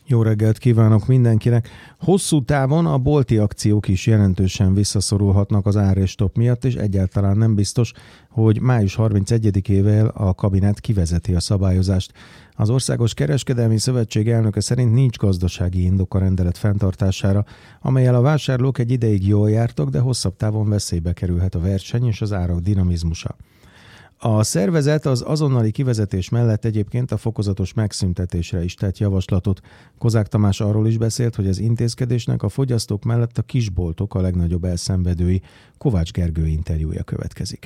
Jó reggelt kívánok mindenkinek! Hosszú távon a bolti akciók is jelentősen visszaszorulhatnak az árstop miatt, és egyáltalán nem biztos, hogy május 31-ével a kabinet kivezeti a szabályozást. Az Országos Kereskedelmi Szövetség elnöke szerint nincs gazdasági indok a rendelet fenntartására, amellyel a vásárlók egy ideig jól jártak, de hosszabb távon veszélybe kerülhet a verseny és az árak dinamizmusa. A szervezet az azonnali kivezetés mellett egyébként a fokozatos megszüntetésre is tett javaslatot. Kozák Tamás arról is beszélt, hogy az intézkedésnek a fogyasztók mellett a kisboltok a legnagyobb elszenvedői. Kovács Gergő interjúja következik.